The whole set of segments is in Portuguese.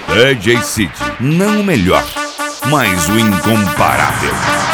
DJ Cid, não o melhor, mas o incomparável.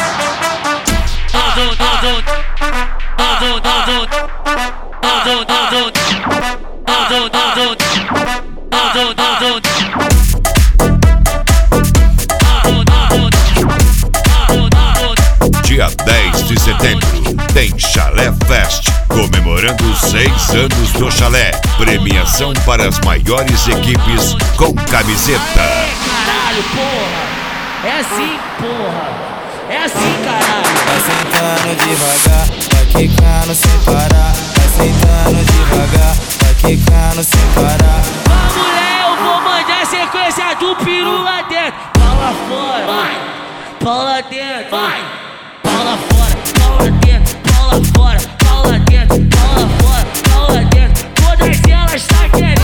Dia 10 de setembro tem Chalé Fest, comemorando 6 anos do Chalé. Premiação para as maiores equipes com camiseta. Caralho, porra! É assim, porra! É assim, caralho! Vai sentando devagar, vai quicando sem parar. Vai sentando devagar, vai quicando sem parar. Vamos, mulher, eu vou mandar a sequência do peru lá dentro. Pau lá fora, vai! Pau lá dentro, vai! Pau lá fora, pau lá dentro, pau lá fora, pau lá dentro, pau lá fora, pau lá dentro. Todas elas tá querendo.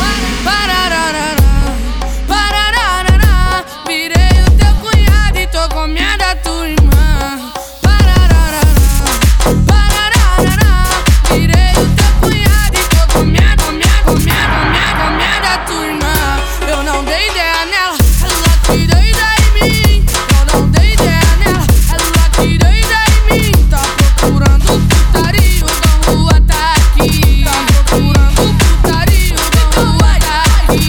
Virei o teu cunhado e tô comendo a tua irmã. Virei o teu cunhado e tô comendo a tua irmã. Eu não dei ideia nela, ela que deu ideia em mim. Eu não dei ideia nela, ela que deu ideia em mim. Tá procurando putaria, o Dom Rua tá aqui. Tá procurando putaria, o Dom Rua tá aqui.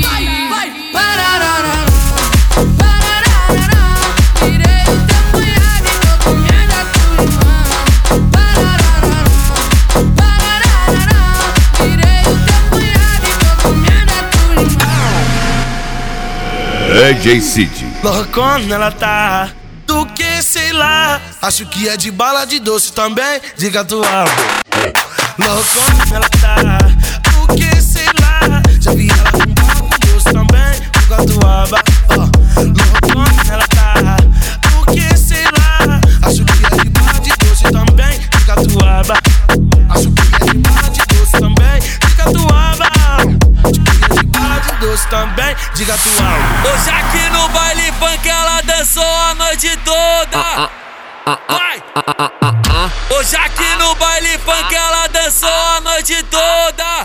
Virei o teu cunhado e tô comendo a tua irmã. Virei o teu cunhado e tô comendo a tua irmã. DJ Cid, Loucona ela tá, do que sei lá. Acho que é de bala de doce também, diga tua boca. Loucona ela tá, do que sei lá. Já vi ela com bala de doce também, diga tua boca. Loucona ela tá, do que sei lá. Acho que é de bala de doce também, diga tua boca. Acho que é de bala de doce também, diga tua boca. Acho que é de bala de doce também, diga tua boca. Hoje aqui no baile funk ela dançou a noite toda. Vai! Hoje aqui no baile funk ela dançou a noite toda.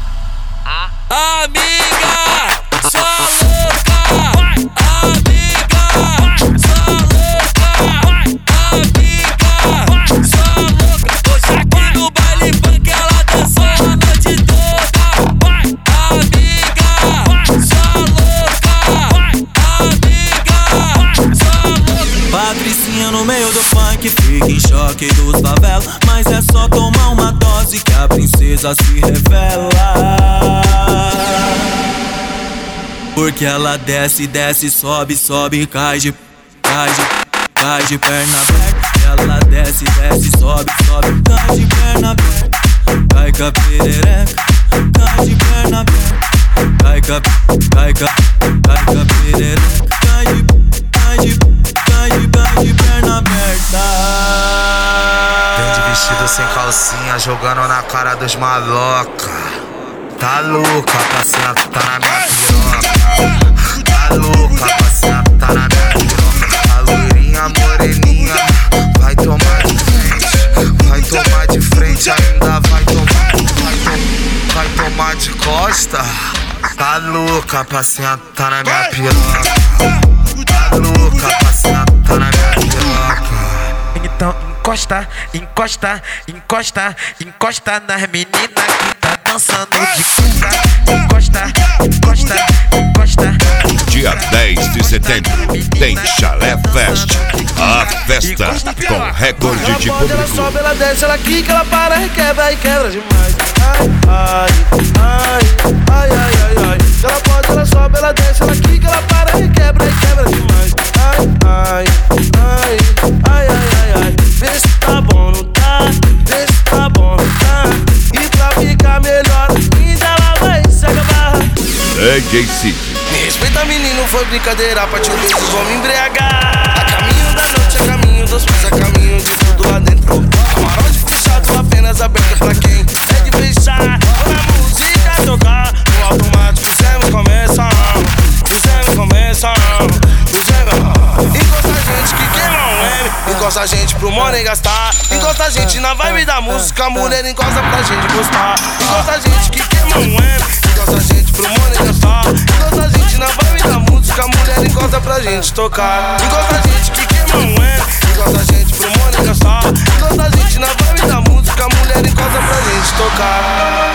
Amiga, sua louca. Amiga, sua louca. Amiga, sua louca. Hoje aqui no baile funk ela dançou a noite toda. Amiga, sua louca. Patricinha no meio do funk, fica em choque dos favelas. Mas é só tomar uma dose que a princesa se revela. Porque ela desce, desce, sobe, sobe, cai de perna aberta. Ela desce, desce, sobe, sobe, cai de perna aberta. Cai com a perereca, cai de perna aberta. Cai com a perereca, cai de perna aberta. Vem de vestido sem calcinha, jogando na cara dos maloca. Tá louca pra sentar na minha piroca. Tá louca pra sentar na minha piroca. A loirinha moreninha vai tomar de frente. Vai tomar de frente, ainda vai tomar de costa. Tá louca pra sentar na minha piroca. Tá louca pra sentar na minha piroca. Então encosta, encosta, encosta, encosta nas meninas que tá dançando de costa. Encosta, encosta, encosta. dia 10 de setembro tem Chalé Fest, a festa com recorde de público. Ela sobe, ela desce, ela quica, ela para, requebra e quebra demais. Ai, ai, ai, ai, ai, ai. Ela pode, ela sobe, ela desce, ela quica, ela para, requebra e quebra demais. Ai, ai, ai, ai, ai, ai, ai. Vê se tá bom, não tá? Vê se tá bom, não tá? E pra ficar melhor, ainda ela vai se acabar. DJ Cid. Me respeita, menino, foi brincadeira, pra te ouvir, vamos embriagar. A caminho da noite, a caminho dos pés, a caminho de tudo lá dentro. Camarote fechado, apenas aberto pra quem é de fechar. Quando a música tocar, no automático, fizemos começar. Encosta a gente que queima um M, encosta a gente pro money gastar. Encosta a gente na vibe da música, mulher encosta pra gente gostar. Encosta a gente que queima um M, encosta a gente pro money gastar. Encosta a gente na vibe da música. pra gente tocar. Enquanto a gente que queima moeda, enquanto a gente pro mundo dançar. Enquanto a gente na vibe da música, a mulher encosta pra gente tocar.